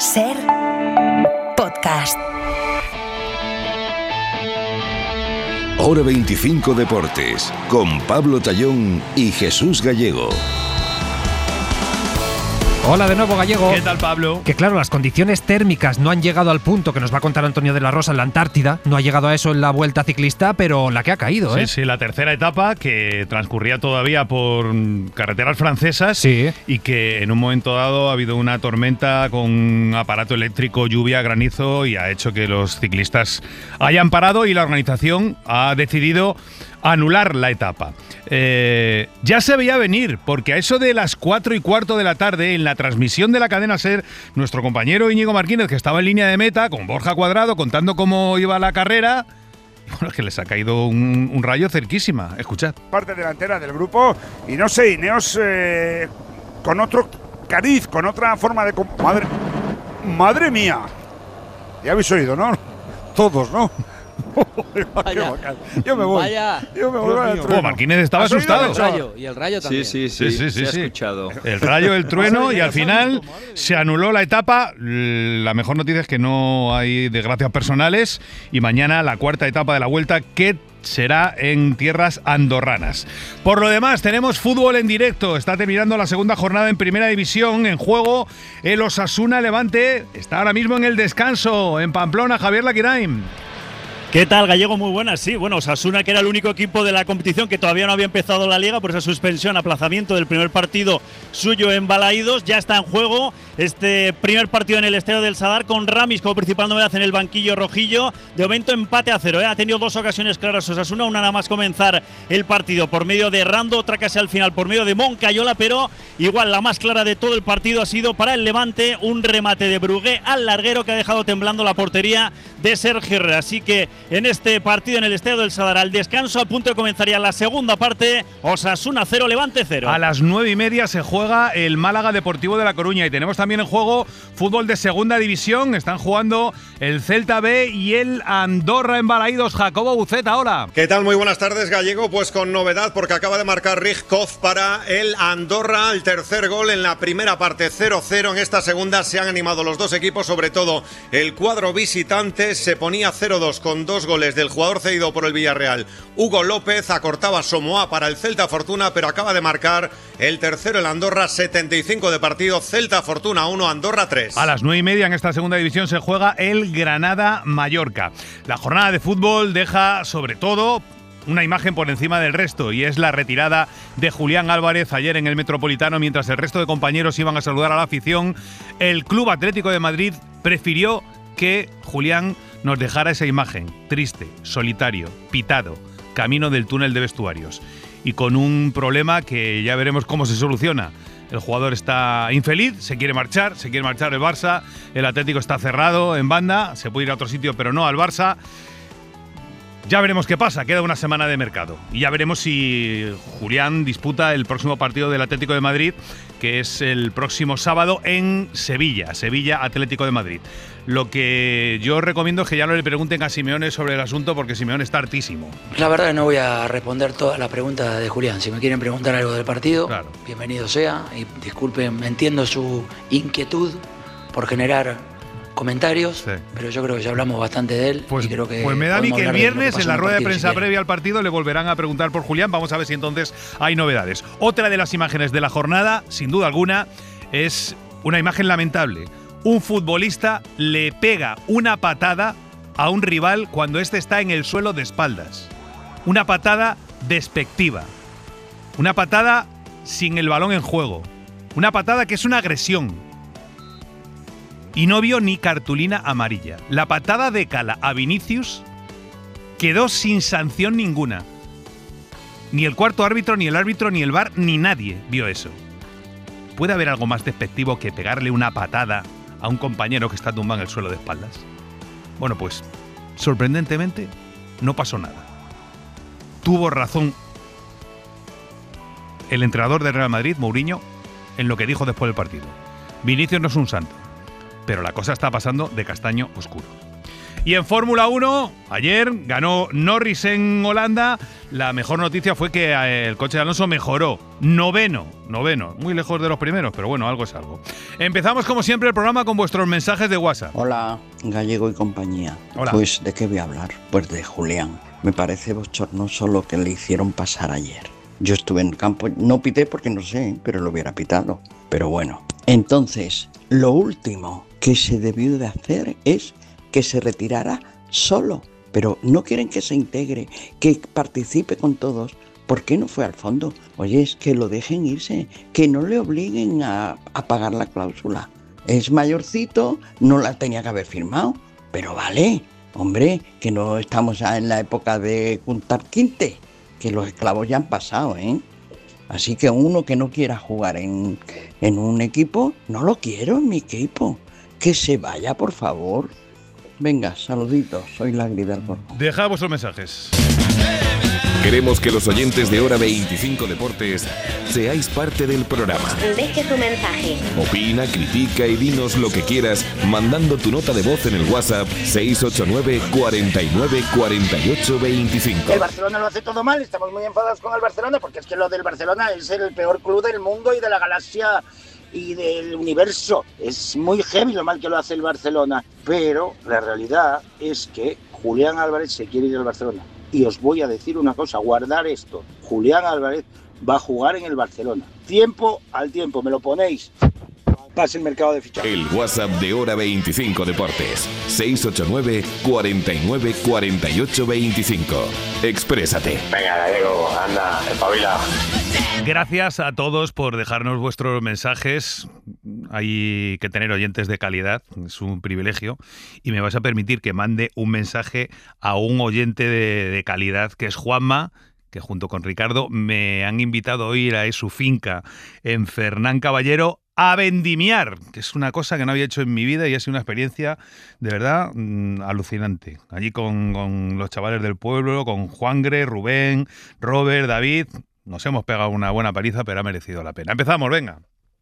Ser podcast. Hora 25 Deportes, con Pablo Tallón y Jesús Gallego. Hola de nuevo, Gallego. ¿Qué tal, Pablo? Que claro, las condiciones térmicas no han llegado al punto que nos va a contar Antonio de la Rosa en la Antártida. No ha llegado a eso en la Vuelta Ciclista, pero la que ha caído, Sí, la tercera etapa que transcurría todavía por carreteras francesas. Sí. Y que en un momento dado ha habido una tormenta con aparato eléctrico, lluvia, granizo y ha hecho que los ciclistas hayan parado y la organización ha decidido anular la etapa. Ya se veía venir, porque a eso de las 4:15 de la tarde, en la transmisión de la cadena SER, nuestro compañero Íñigo Martínez, que estaba en línea de meta, con Borja Cuadrado, contando cómo iba la carrera, bueno, es que les ha caído un rayo cerquísima. Escuchad. Parte delantera del grupo, y no sé, Ineos con otro cariz, con otra forma de... ¡Madre mía! Ya habéis oído, ¿no? Todos, ¿no? Yo me voy. Martínez estaba asustado. Y el rayo también. Sí. Se ha escuchado. El rayo, el trueno y al final se anuló la etapa. La mejor noticia es que no hay desgracias personales y mañana la cuarta etapa de la Vuelta, que será en tierras andorranas. Por lo demás, tenemos fútbol en directo. Está terminando la segunda jornada en Primera División. En juego el Osasuna Levante. Está ahora mismo en el descanso en Pamplona. Javier Laquirain. ¿Qué tal, Gallego? Muy buenas. Sí, bueno, Osasuna, que era el único equipo de la competición que todavía no había empezado la Liga por esa suspensión, aplazamiento del primer partido suyo en Balaídos, ya está en juego este primer partido en el Estadio del Sadar, con Ramis como principal novedad en el banquillo rojillo. De momento empate a 0, Ha tenido dos ocasiones claras Osasuna, una nada más comenzar el partido por medio de Rando, otra casi al final por medio de Moncayola, pero igual la más clara de todo el partido ha sido para el Levante, un remate de Brugué al larguero que ha dejado temblando la portería de Sergio Herrera. Así que en este partido en el Estadio del Sadar, al descanso, a punto de comenzaría la segunda parte. Osasuna 0, Levante 0. A las 9:30 se juega el Málaga Deportivo de La Coruña y tenemos también en juego fútbol de segunda división. Están jugando el Celta B y el Andorra en Balaídos. Jacobo Buceta, hola. ¿Qué tal? Muy buenas tardes, Gallego. Pues con novedad, porque acaba de marcar Rijkov para el Andorra, el tercer gol en la primera parte, 0-0. En esta segunda se han animado los dos equipos, sobre todo el cuadro visitante. Se ponía 0-2 con dos goles del jugador cedido por el Villarreal, Hugo López. Acortaba Somoa para el Celta Fortuna, pero acaba de marcar el tercero el Andorra. 75 de partido, Celta Fortuna 1, Andorra 3. A las 9:30 en esta segunda división se juega el Granada-Mallorca. La jornada de fútbol deja sobre todo una imagen por encima del resto, y es la retirada de Julián Álvarez ayer en el Metropolitano. Mientras el resto de compañeros iban a saludar a la afición, el Club Atlético de Madrid prefirió que Julián nos dejara esa imagen triste, solitario, pitado, camino del túnel de vestuarios, y con un problema que ya veremos cómo se soluciona. El jugador está infeliz, se quiere marchar el Barça, el Atlético está cerrado en banda, se puede ir a otro sitio pero no al Barça. Ya veremos qué pasa, queda una semana de mercado y ya veremos si Julián disputa el próximo partido del Atlético de Madrid, que es el próximo sábado en Sevilla Atlético de Madrid. Lo que yo recomiendo es que ya no le pregunten a Simeone sobre el asunto, porque Simeone está hartísimo. La verdad, no voy a responder todas las preguntas de Julián. Si me quieren preguntar algo del partido, claro, bienvenido sea. Y disculpen, entiendo su inquietud por generar comentarios, sí, pero yo creo que ya hablamos bastante de él. Pues, y creo que me da a mí que el viernes, en la rueda de prensa previa al partido, le volverán a preguntar por Julián. Vamos a ver si entonces hay novedades. Otra de las imágenes de la jornada, sin duda alguna, es una imagen lamentable. Un futbolista le pega una patada a un rival cuando éste está en el suelo de espaldas. Una patada despectiva. Una patada sin el balón en juego. Una patada que es una agresión. Y no vio ni cartulina amarilla. La patada de Cala a Vinicius quedó sin sanción ninguna. Ni el cuarto árbitro, ni el árbitro, ni el VAR, ni nadie vio eso. ¿Puede haber algo más despectivo que pegarle una patada a un compañero que está tumbado en el suelo de espaldas? Bueno, pues, sorprendentemente, no pasó nada. Tuvo razón el entrenador del Real Madrid, Mourinho, en lo que dijo después del partido. Vinicius no es un santo, pero la cosa está pasando de castaño oscuro. Y en Fórmula 1, ayer ganó Norris en Holanda. La mejor noticia fue que el coche de Alonso mejoró. Noveno. Muy lejos de los primeros, pero bueno, algo es algo. Empezamos como siempre el programa con vuestros mensajes de WhatsApp. Hola, Gallego y compañía. Hola. Pues, ¿de qué voy a hablar? Pues de Julián. Me parece bochornoso lo que le hicieron pasar ayer. Yo estuve en el campo, no pité porque no sé, pero lo hubiera pitado. Pero bueno, entonces, lo último que se debió de hacer es que se retirara solo, pero no quieren que se integre, que participe con todos. ¿Por qué no fue al fondo? Oye, es que lo dejen irse, que no le obliguen a pagar la cláusula. Es mayorcito, no la tenía que haber firmado, pero vale, hombre, que no estamos ya en la época de juntar quinte, que los esclavos ya han pasado, ¿eh? Así que uno que no quiera jugar en un equipo, no lo quiero en mi equipo. Que se vaya, por favor. Venga, saluditos, soy Lagri del Borgo. Dejad vuestros mensajes. Queremos que los oyentes de Hora 25 Deportes seáis parte del programa. Deje su mensaje. Opina, critica y dinos lo que quieras mandando tu nota de voz en el WhatsApp 689 49 48 25. El Barcelona lo hace todo mal, estamos muy enfadados con el Barcelona porque es que lo del Barcelona es el peor club del mundo y de la galaxia y del universo. Es muy heavy lo mal que lo hace el Barcelona, pero la realidad es que Julián Álvarez se quiere ir al Barcelona. Y os voy a decir una cosa, guardar esto. Julián Álvarez va a jugar en el Barcelona. Tiempo al tiempo, me lo ponéis. Pase el mercado de fichajes. El WhatsApp de Hora 25 Deportes 689 49 48 25. Exprésate. Venga, Gallego, anda, espabila. Gracias a todos por dejarnos vuestros mensajes. Hay que tener oyentes de calidad, es un privilegio. Y me vas a permitir que mande un mensaje a un oyente de calidad, que es Juanma, que junto con Ricardo me han invitado a ir a su finca en Fernán Caballero a vendimiar, que es una cosa que no había hecho en mi vida y ha sido una experiencia de verdad alucinante. Allí con los chavales del pueblo, con Juangre, Rubén, Robert, David. Nos hemos pegado una buena paliza, pero ha merecido la pena. Empezamos, venga.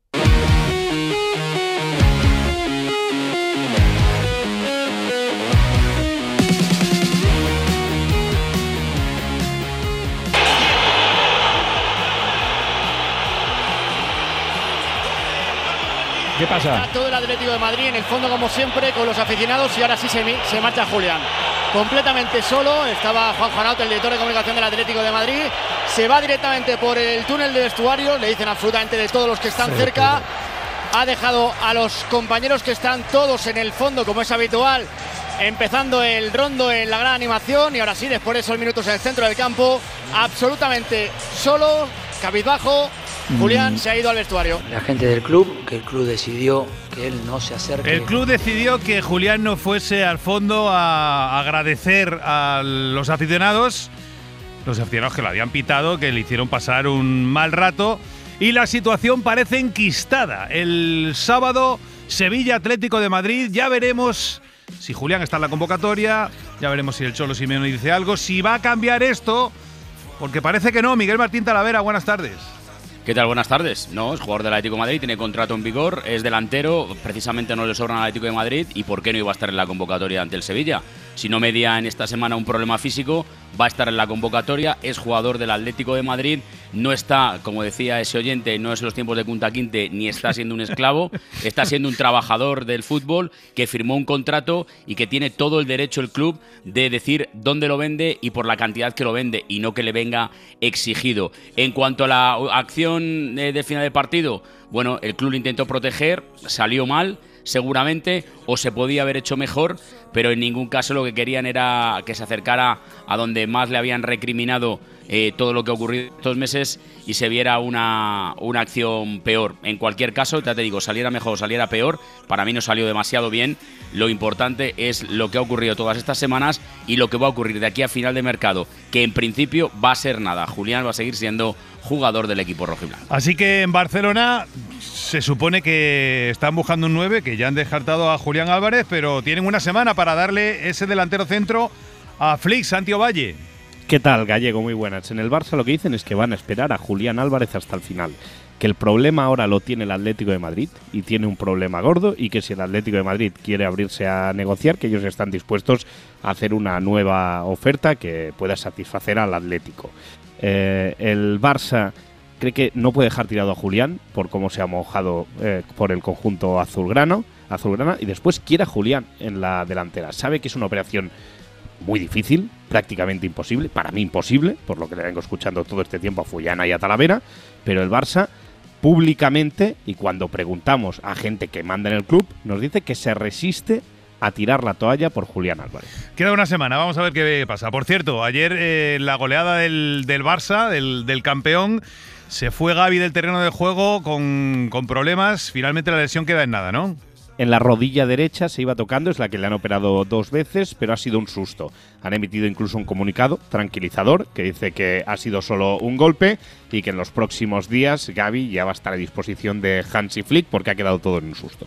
¿Qué pasa? Está todo el Atlético de Madrid en el fondo como siempre con los aficionados y ahora sí se marcha Julián. Completamente solo, estaba Juan Juanot, el director de comunicación del Atlético de Madrid. Se va directamente por el túnel de vestuarios, le dicen absolutamente de todos los que están cerca. Ha dejado a los compañeros que están todos en el fondo como es habitual, empezando el rondo en la gran animación y ahora sí, después de esos minutos en el centro del campo, absolutamente solo, cabizbajo. Julián se ha ido al vestuario. La gente del club, que el club decidió que él no se acerque. El club decidió que Julián no fuese al fondo a agradecer a los aficionados que lo habían pitado, que le hicieron pasar un mal rato y la situación parece enquistada. El sábado, Sevilla Atlético de Madrid, ya veremos si Julián está en la convocatoria, ya veremos si el Cholo Simeone dice algo, si va a cambiar esto, porque parece que no. Miguel Martín Talavera, buenas tardes. ¿Qué tal? Buenas tardes. No, es jugador del Atlético de Madrid, tiene contrato en vigor, es delantero, precisamente no le sobran al Atlético de Madrid y ¿por qué no iba a estar en la convocatoria ante el Sevilla? Si no media en esta semana un problema físico, va a estar en la convocatoria, es jugador del Atlético de Madrid, no está, como decía ese oyente, no es en los tiempos de Kunta Kinte, ni está siendo un esclavo, está siendo un trabajador del fútbol que firmó un contrato y que tiene todo el derecho el club de decir dónde lo vende y por la cantidad que lo vende y no que le venga exigido. En cuanto a la acción del final del partido, bueno, el club lo intentó proteger, salió mal, seguramente, o se podía haber hecho mejor, pero en ningún caso lo que querían era que se acercara a donde más le habían recriminado todo lo que ha ocurrido estos meses y se viera una acción peor. En cualquier caso, ya te digo, saliera mejor o saliera peor, para mí no salió demasiado bien. Lo importante es lo que ha ocurrido todas estas semanas y lo que va a ocurrir de aquí a final de mercado, que en principio va a ser nada. Julián va a seguir siendo jugador del equipo rojiblanco. Así que en Barcelona se supone que están buscando un 9, que ya han descartado a Julián Álvarez, pero tienen una semana para darle ese delantero centro a Flick, Santi Ovalle. ¿Qué tal, Gallego? Muy buenas. En el Barça lo que dicen es que van a esperar a Julián Álvarez hasta el final, que el problema ahora lo tiene el Atlético de Madrid y tiene un problema gordo, y que si el Atlético de Madrid quiere abrirse a negociar, que ellos están dispuestos a hacer una nueva oferta que pueda satisfacer al Atlético. El Barça cree que no puede dejar tirado a Julián por cómo se ha mojado por el conjunto azulgrana, y después quiere a Julián en la delantera. Sabe que es una operación muy difícil, prácticamente imposible, para mí imposible, por lo que le vengo escuchando todo este tiempo a Fullana y a Talavera, pero el Barça públicamente, y cuando preguntamos a gente que manda en el club, nos dice que se resiste a tirar la toalla por Julián Álvarez. Queda una semana, vamos a ver qué pasa. Por cierto, ayer la goleada del Barça, del campeón, se fue Gavi del terreno de juego con problemas. Finalmente la lesión queda en nada, ¿no? En la rodilla derecha se iba tocando, es la que le han operado 2 veces, pero ha sido un susto. Han emitido incluso un comunicado tranquilizador que dice que ha sido solo un golpe y que en los próximos días Gavi ya va a estar a disposición de Hansi Flick porque ha quedado todo en un susto.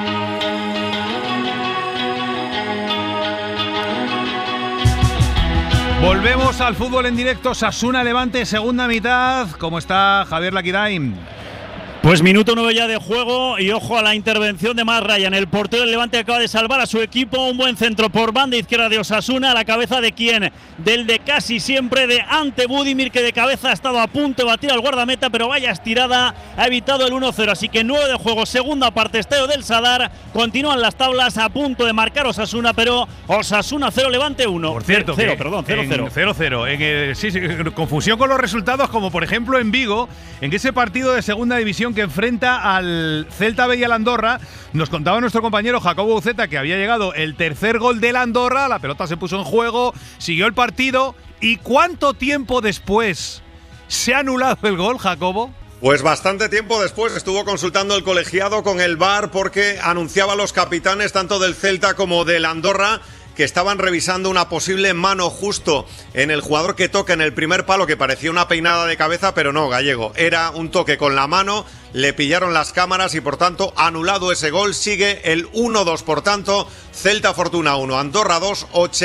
Volvemos al fútbol en directo. Osasuna Levante, segunda mitad. ¿Cómo está Javier Laquirain? Pues minuto 9 ya de juego y ojo a la intervención de Marc Ryan. El portero del Levante acaba de salvar a su equipo. Un buen centro por banda izquierda de Osasuna, a la cabeza de quién, del de casi siempre, de Ante Budimir, que de cabeza ha estado a punto de batir al guardameta, pero vaya estirada, ha evitado el 1-0. Así que 9 de juego, segunda parte, Estadio del Sadar. Continúan las tablas, a punto de marcar Osasuna, pero Osasuna 0, Levante 1. Por cierto, 0-0. 0-0. Sí, confusión con los resultados, como por ejemplo en Vigo, en ese partido de segunda división que enfrenta al Celta B y al Andorra. Nos contaba nuestro compañero Jacobo Uceta que había llegado el tercer gol del Andorra, la pelota se puso en juego, siguió el partido. ¿Y cuánto tiempo después se ha anulado el gol, Jacobo? Pues bastante tiempo después estuvo consultando el colegiado con el VAR porque anunciaba a los capitanes tanto del Celta como del Andorra que estaban revisando una posible mano justo en el jugador que toca en el primer palo, que parecía una peinada de cabeza, pero no, Gallego, era un toque con la mano, le pillaron las cámaras y por tanto anulado ese gol. Sigue el 1-2, por tanto Celta Fortuna 1, Andorra 2,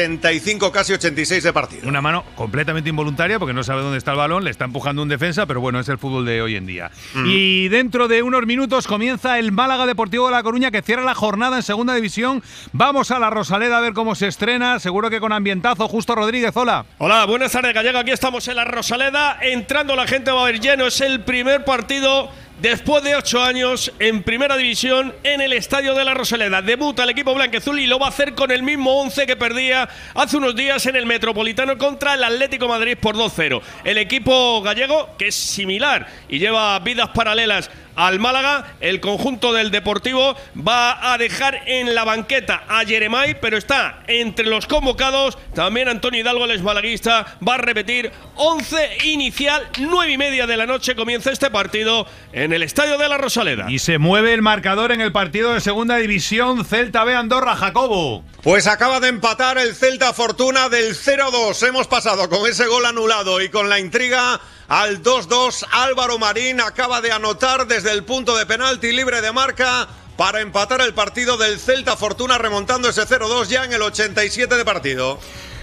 85, casi 86 de partido. Una mano completamente involuntaria porque no sabe dónde está el balón, le está empujando un defensa, pero bueno, es el fútbol de hoy en día. Y dentro de unos minutos comienza el Málaga Deportivo de La Coruña, que cierra la jornada en segunda división. Vamos a la Rosaleda a ver cómo se estrena, seguro que con ambientazo. Justo Rodríguez, hola. Hola, buenas tardes, Gallego, aquí estamos en la Rosaleda, entrando la gente, va a haber lleno, es el primer partido después de 8 años en primera división en el Estadio de la Rosaleda. Debuta el equipo blanquiazul y lo va a hacer con el mismo 11 que perdía hace unos días en el Metropolitano contra el Atlético de Madrid por 2-0. El equipo gallego, que es similar y lleva vidas paralelas al Málaga, el conjunto del Deportivo va a dejar en la banqueta a Yeremay, pero está entre los convocados. También Antonio Hidalgo, el exmalaguista, va a repetir 11 inicial. 9:30 de la noche comienza este partido en el Estadio de la Rosaleda. Y se mueve el marcador en el partido de segunda división, Celta B Andorra, Jacobo. Pues acaba de empatar el Celta Fortuna del 0-2. Hemos pasado con ese gol anulado y con la intriga al 2-2. Álvaro Marín acaba de anotar desde el punto de penalti libre de marca para empatar el partido del Celta Fortuna, remontando ese 0-2 ya en el 87 de partido.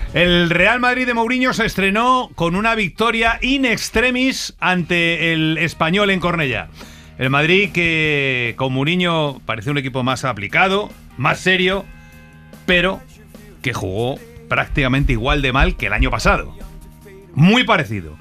El Real Madrid de Mourinho se estrenó con una victoria in extremis ante el Español en Cornellá. El Madrid, que con Mourinho parece un equipo más aplicado, más serio, pero que jugó prácticamente igual de mal que el año pasado. Muy parecido.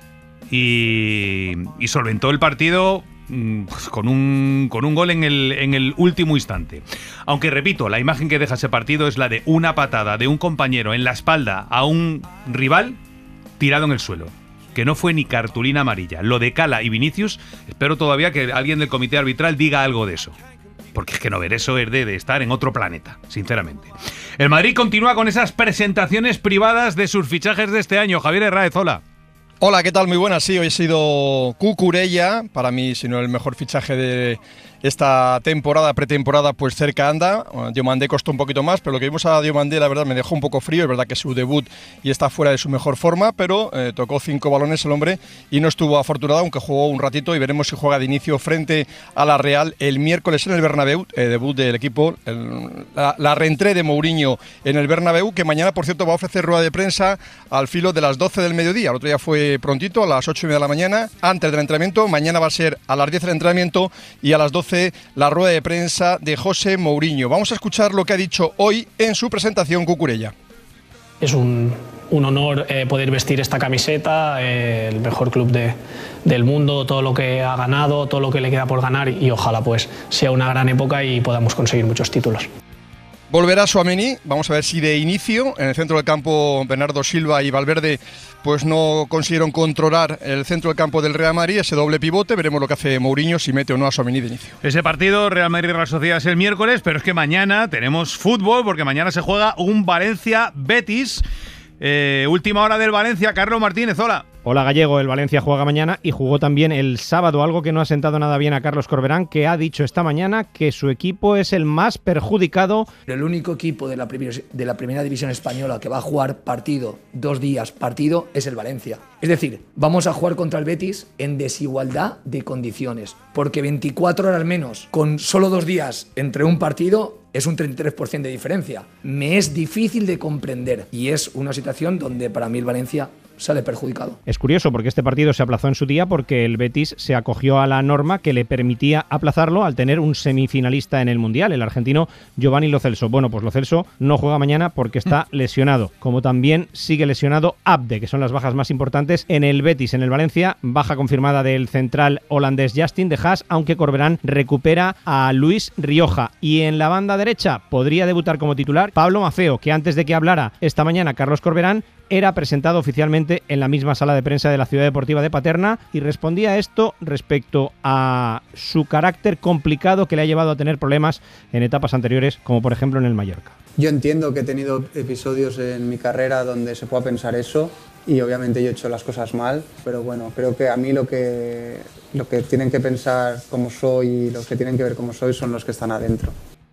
Y solventó el partido con un gol en el último instante. Aunque repito, la imagen que deja ese partido es la de una patada de un compañero en la espalda a un rival tirado en el suelo, que no fue ni cartulina amarilla. Lo de Cala y Vinicius, espero todavía que alguien del comité arbitral diga algo de eso, porque es que no ver eso es de estar en otro planeta, sinceramente. El Madrid continúa con esas presentaciones privadas de sus fichajes de este año. Javier Herráez, hola. Hola, ¿qué tal? Muy buenas. Sí, hoy ha sido Cucurella, para mí, si no el mejor fichaje esta temporada, pretemporada, pues cerca anda. Diomandé costó un poquito más, pero lo que vimos a Diomandé, la verdad, me dejó un poco frío. Es verdad que es su debut y está fuera de su mejor forma, pero tocó 5 balones el hombre y no estuvo afortunado, aunque jugó un ratito, y veremos si juega de inicio frente a la Real el miércoles en el Bernabéu, debut del equipo, la reentrée de Mourinho en el Bernabéu, que mañana, por cierto, va a ofrecer rueda de prensa al filo de las 12 del mediodía. El otro día fue prontito, a las 8:30 de la mañana, antes del entrenamiento. Mañana va a ser a las 10 del entrenamiento y a las 12 la rueda de prensa de José Mourinho. Vamos a escuchar lo que ha dicho hoy en su presentación Cucurella. Es un honor poder vestir esta camiseta, el mejor club del mundo, todo lo que ha ganado, todo lo que le queda por ganar, y ojalá pues sea una gran época y podamos conseguir muchos títulos. Volverá Tchouaméni, vamos a ver si de inicio. En el centro del campo Bernardo Silva y Valverde pues no consiguieron controlar el centro del campo del Real Madrid, ese doble pivote. Veremos lo que hace Mourinho, si mete o no a Tchouaméni de inicio. Ese partido Real Madrid-Real Sociedad es el miércoles, pero es que mañana tenemos fútbol, porque mañana se juega un Valencia-Betis. Última hora del Valencia, Carlos Martínez, hola. Hola Gallego, el Valencia juega mañana y jugó también el sábado, algo que no ha sentado nada bien a Carlos Corberán, que ha dicho esta mañana que su equipo es el más perjudicado. El único equipo de la primera división española que va a jugar partido, 2 días partido, es el Valencia. Es decir, vamos a jugar contra el Betis en desigualdad de condiciones, porque 24 horas menos con solo 2 días entre un partido es un 33% de diferencia. Me es difícil de comprender y es una situación donde para mí el Valencia sale perjudicado. Es curioso porque este partido se aplazó en su día porque el Betis se acogió a la norma que le permitía aplazarlo al tener un semifinalista en el Mundial, el argentino Giovanni Lo Celso. Bueno, pues Lo Celso no juega mañana porque está lesionado, como también sigue lesionado Abde, que son las bajas más importantes en el Betis. En el Valencia, baja confirmada del central holandés Justin de Haas, aunque Corberán recupera a Luis Rioja. Y en la banda derecha podría debutar como titular Pablo Maffeo, que antes de que hablara esta mañana Carlos Corberán, era presentado oficialmente en la misma sala de prensa de la Ciudad Deportiva de Paterna y respondía a esto respecto a su carácter complicado que le ha llevado a tener problemas en etapas anteriores, como por ejemplo en el Mallorca. Yo entiendo que he tenido episodios en mi carrera donde se pueda pensar eso y obviamente yo he hecho las cosas mal, pero bueno, creo que a mí lo que tienen que pensar cómo soy y los que tienen que ver cómo soy son los que están adentro.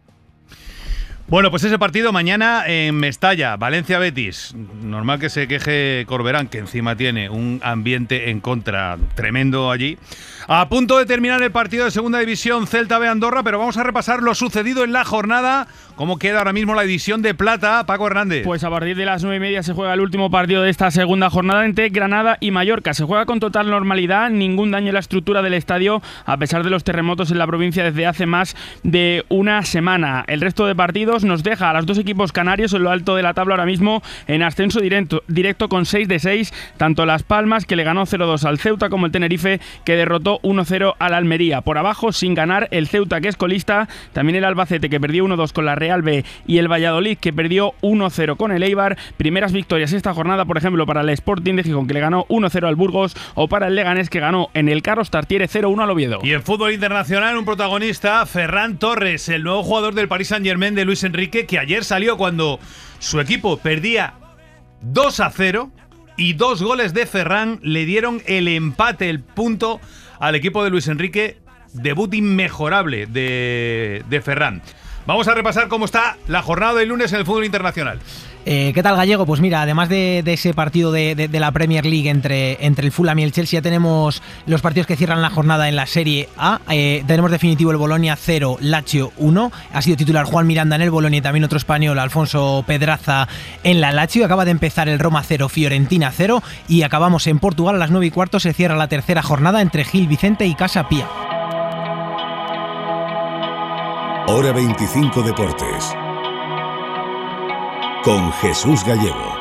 Bueno, pues ese partido mañana en Mestalla, Valencia-Betis. Normal que se queje Corberán, que encima tiene un ambiente en contra tremendo allí. A punto de terminar el partido de Segunda División Celta B Andorra, pero vamos a repasar lo sucedido en la jornada. ¿Cómo queda ahora mismo la división de plata, Paco Hernández? Pues a partir de las 9:30 se juega el último partido de esta segunda jornada entre Granada y Mallorca. Se juega con total normalidad, ningún daño en la estructura del estadio, a pesar de los terremotos en la provincia desde hace más de una semana. El resto de partidos nos deja a los dos equipos canarios en lo alto de la tabla ahora mismo en ascenso directo con 6 de 6, tanto Las Palmas, que le ganó 0-2 al Ceuta, como el Tenerife, que derrotó 1-0 al Almería. Por abajo, sin ganar, el Ceuta, que es colista, también el Albacete, que perdió 1-2 con la Real B, y el Valladolid, que perdió 1-0 con el Eibar. Primeras victorias esta jornada, por ejemplo, para el Sporting de Gijón, que le ganó 1-0 al Burgos, o para el Leganés, que ganó en el Carlos Tartiere 0-1 al Oviedo. Y en fútbol internacional, un protagonista, Ferran Torres, el nuevo jugador del Paris Saint-Germain de Luis Enrique, que ayer salió cuando su equipo perdía 2-0 y 2 goles de Ferran le dieron el empate, el punto al equipo de Luis Enrique. Debut inmejorable de Ferran. Vamos a repasar cómo está la jornada del lunes en el fútbol internacional. ¿Qué tal, Gallego? Pues mira, además de ese partido de la Premier League entre el Fulham y el Chelsea, ya tenemos los partidos que cierran la jornada en la Serie A. Tenemos definitivo el Bolonia 0, Lazio 1. Ha sido titular Juan Miranda en el Bolonia y también otro español, Alfonso Pedraza, en la Lazio. Acaba de empezar el Roma 0, Fiorentina 0. Y acabamos en Portugal a las 9:15. Se cierra la tercera jornada entre Gil Vicente y Casa Pía. Hora 25 Deportes con Jesús Gallego.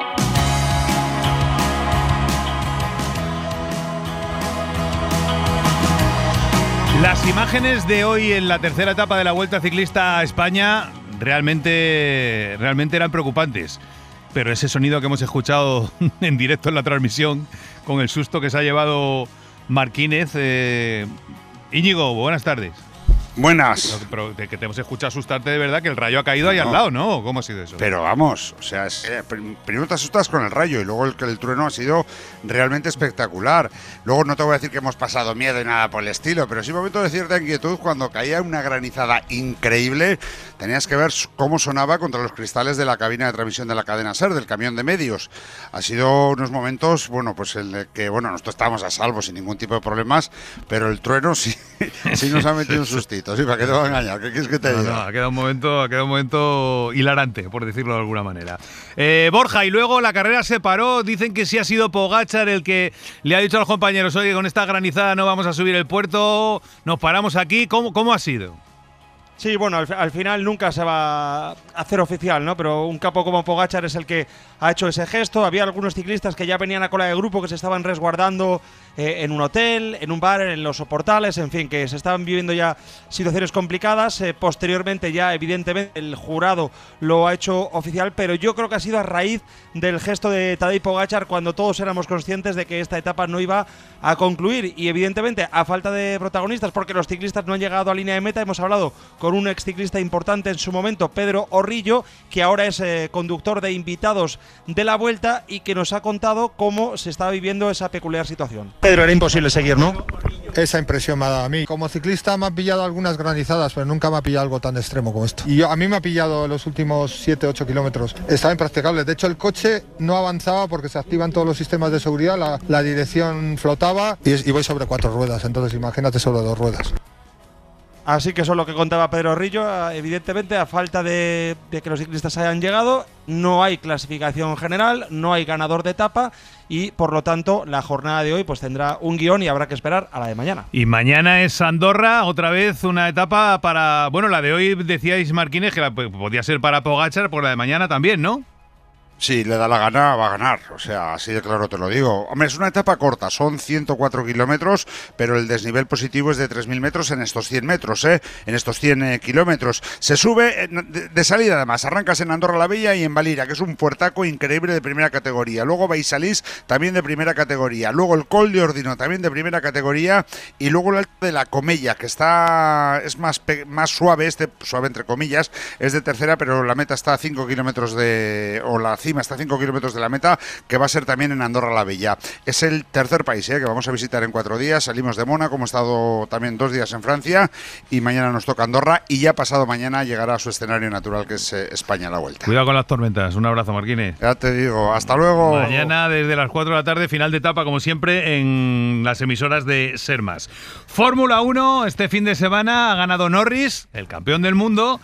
Las imágenes de hoy en la tercera etapa de la Vuelta Ciclista a España realmente eran preocupantes. Pero ese sonido que hemos escuchado en directo en la transmisión, con el susto que se ha llevado Marquínez. Íñigo, buenas tardes. Buenas. Pero que te hemos escuchado asustarte de verdad, que el Rayo ha caído ahí al lado, ¿no? ¿Cómo ha sido eso? Pero vamos, o sea, primero te asustas con el Rayo y luego el trueno ha sido realmente espectacular. Luego no te voy a decir que hemos pasado miedo y nada por el estilo, pero sí un momento de cierta inquietud cuando caía una granizada increíble. Tenías que ver cómo sonaba contra los cristales de la cabina de transmisión de la cadena SER, del camión de medios. Ha sido unos momentos, bueno, pues el que, bueno, nosotros estábamos a salvo sin ningún tipo de problemas, pero el trueno sí nos ha metido un sustito. Sí, ¿para qué te va a engañar? ¿Qué quieres que te diga? No, ha quedado un momento hilarante, por decirlo de alguna manera. Borja, y luego la carrera se paró. Dicen que sí ha sido Pogačar el que le ha dicho a los compañeros, oye, con esta granizada no vamos a subir el puerto, nos paramos aquí. ¿Cómo ha sido? Sí, bueno, al final nunca se va a hacer oficial, ¿no? Pero un capo como Pogačar es el que ha hecho ese gesto. Había algunos ciclistas que ya venían a cola de grupo, que se estaban resguardando en un hotel, en un bar, en los soportales, en fin, que se estaban viviendo ya situaciones complicadas. Posteriormente ya, evidentemente, el jurado lo ha hecho oficial, pero yo creo que ha sido a raíz del gesto de Tadej Pogačar cuando todos éramos conscientes de que esta etapa no iba a concluir. Y evidentemente, a falta de protagonistas, porque los ciclistas no han llegado a línea de meta, hemos hablado con un exciclista importante en su momento, Pedro Orrillo, que ahora es conductor de invitados de la Vuelta y que nos ha contado cómo se está viviendo esa peculiar situación. Pedro, era imposible seguir, ¿no? Esa impresión me ha dado a mí. Como ciclista me ha pillado algunas granizadas, pero nunca me ha pillado algo tan extremo como esto. Y a mí me ha pillado los últimos 7-8 kilómetros. Estaba impracticable. De hecho, el coche no avanzaba porque se activan todos los sistemas de seguridad, la dirección flotaba y voy sobre 4 ruedas. Entonces imagínate sobre 2 ruedas. Así que eso es lo que contaba Pedro Orrillo. Evidentemente, a falta de que los ciclistas hayan llegado, no hay clasificación general, no hay ganador de etapa y, por lo tanto, la jornada de hoy pues tendrá un guión y habrá que esperar a la de mañana. Y mañana es Andorra, otra vez una etapa para… Bueno, la de hoy decíais, Marquínez, que podía ser para Pogačar, por la de mañana también, ¿no? Sí, le da la gana, va a ganar. O sea, así de claro te lo digo. Hombre, es una etapa corta, son 104 kilómetros, pero el desnivel positivo es de 3.000 metros en estos 100 metros, en estos 100 kilómetros. Se sube de salida, además. Arrancas en Andorra la Vella y en Valira, que es un puertaco increíble de primera categoría. Luego Baisalís, también de primera categoría. Luego el Col de Ordino, también de primera categoría. Y luego el Alto de la Comella, que es más suave, suave entre comillas, es de tercera, pero la meta está a 5 kilómetros la cima está a 5 kilómetros de la meta, que va a ser también en Andorra la Vella. Es el tercer país que vamos a visitar en 4 días. Salimos de Mónaco, hemos estado también 2 días en Francia y mañana nos toca Andorra y ya pasado mañana llegará a su escenario natural, que es España a la Vuelta. Cuidado con las tormentas. Un abrazo, Marquínez. Ya te digo, hasta luego. Mañana desde las 4 de la tarde, final de etapa como siempre en las emisoras de Ser Más. Fórmula 1, este fin de semana ha ganado Norris, el campeón del mundo.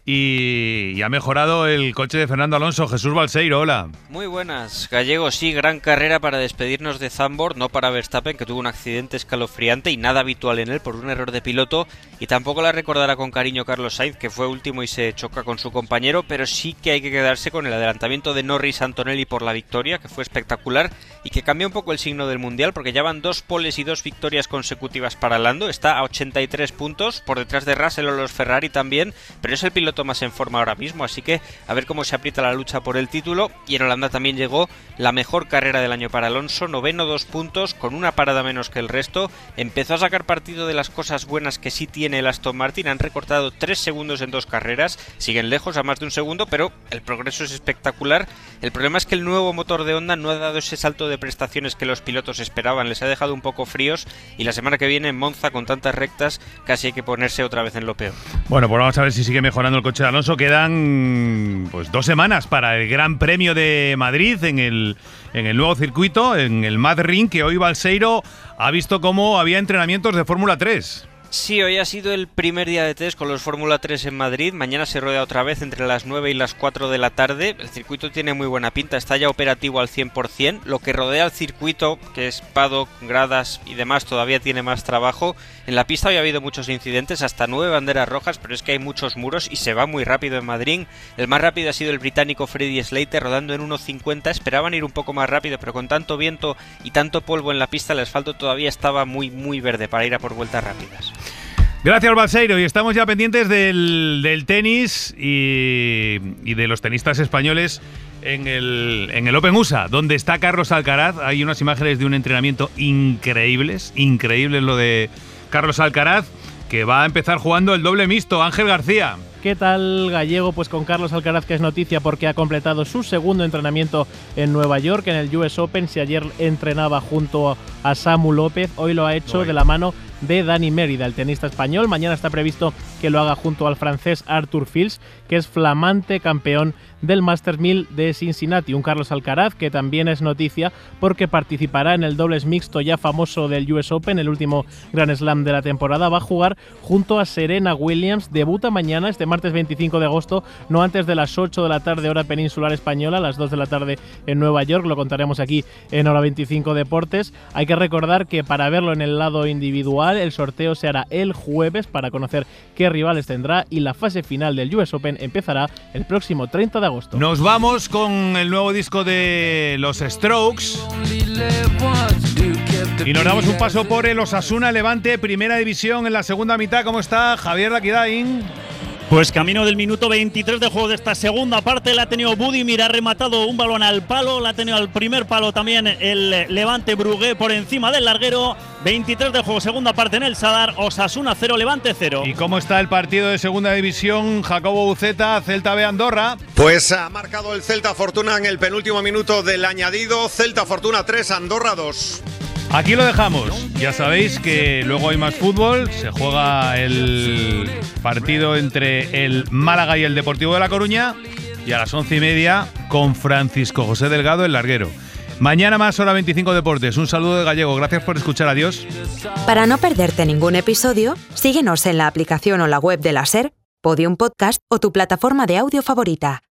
Y ha mejorado el coche de Fernando Alonso. Jesús Balseiro, hola. Muy buenas, Gallego. Sí, gran carrera para despedirnos de Zandvoort, no para Verstappen, que tuvo un accidente escalofriante y nada habitual en él por un error de piloto, y tampoco la recordará con cariño Carlos Sainz, que fue último y se choca con su compañero, pero sí que hay que quedarse con el adelantamiento de Norris-Antonelli por la victoria, que fue espectacular y que cambia un poco el signo del Mundial, porque ya van 2 poles y 2 victorias consecutivas para Lando. Está a 83 puntos, por detrás de Russell o los Ferrari también, pero es el piloto más en forma ahora mismo, así que a ver cómo se aprieta la lucha por el título. Y en Holanda también llegó la mejor carrera del año para Alonso, noveno, 2 puntos, con una parada menos que el resto. Empezó a sacar partido de las cosas buenas que sí tiene el Aston Martin, han recortado 3 segundos en 2 carreras, siguen lejos a más de 1 segundo, pero el progreso es espectacular. El problema es que el nuevo motor de Honda no ha dado ese salto de prestaciones que los pilotos esperaban, les ha dejado un poco fríos y la semana que viene en Monza, con tantas rectas, casi hay que ponerse otra vez en lo peor. Bueno, pues vamos a ver si sigue mejorando el coche de Alonso. Quedan pues 2 semanas para el Gran Premio de Madrid en el nuevo circuito, en el Mad Ring, que hoy Balseiro ha visto cómo había entrenamientos de Fórmula 3. Sí, hoy ha sido el primer día de test con los Fórmula 3 en Madrid. Mañana se rueda otra vez entre las 9 y las 4 de la tarde. El circuito tiene muy buena pinta, está ya operativo al 100%. Lo que rodea el circuito, que es paddock, gradas y demás, todavía tiene más trabajo. En la pista hoy ha habido muchos incidentes, hasta 9 banderas rojas, pero es que hay muchos muros y se va muy rápido en Madrid. El más rápido ha sido el británico Freddie Slater, rodando en 1.50. Esperaban ir un poco más rápido, pero con tanto viento y tanto polvo en la pista, el asfalto todavía estaba muy verde para ir a por vueltas rápidas. Gracias, Balseiro. Y estamos ya pendientes del tenis y de los tenistas españoles en el Open USA, donde está Carlos Alcaraz. Hay unas imágenes de un entrenamiento increíbles lo de Carlos Alcaraz, que va a empezar jugando el doble mixto. Ángel García. ¿Qué tal, Gallego? Pues con Carlos Alcaraz, que es noticia porque ha completado su segundo entrenamiento en Nueva York, en el US Open. Si ayer entrenaba junto a Samu López, hoy lo ha hecho de la mano de Dani Mérida, el tenista español. Mañana está previsto que lo haga junto al francés Arthur Fils, que es flamante campeón del Masters 1000 de Cincinnati. Un Carlos Alcaraz que también es noticia porque participará en el dobles mixto ya famoso del US Open, el último Grand Slam de la temporada. Va a jugar junto a Serena Williams. Debuta mañana, este martes 25 de agosto, no antes de las 8 de la tarde, hora peninsular española, a las 2 de la tarde en Nueva York. Lo contaremos aquí en Hora 25 Deportes. Hay que recordar que para verlo en el lado individual, el sorteo se hará el jueves para conocer qué rivales tendrá, y la fase final del US Open empezará el próximo 30 de agosto. Nos vamos con el nuevo disco de los Strokes y nos damos un paso por el Osasuna Levante, primera división en la segunda mitad. ¿Cómo está Javier Laquidain? Pues camino del minuto 23 de juego de esta segunda parte, la ha tenido Budimir, ha rematado un balón al palo, la ha tenido al primer palo también el Levante Brugué por encima del larguero. 23 de juego, segunda parte en el Sadar, Osasuna 0, Levante 0. ¿Y cómo está el partido de segunda división? Jacobo Buceta, Celta B Andorra. Pues ha marcado el Celta Fortuna en el penúltimo minuto del añadido. Celta Fortuna 3, Andorra 2. Aquí lo dejamos. Ya sabéis que luego hay más fútbol. Se juega el partido entre el Málaga y el Deportivo de La Coruña. Y a las 11:30 con Francisco José Delgado, el larguero. Mañana más Hora 25 Deportes. Un saludo de Gallego. Gracias por escuchar. Adiós. Para no perderte ningún episodio, síguenos en la aplicación o la web de la SER, Podium Podcast o tu plataforma de audio favorita.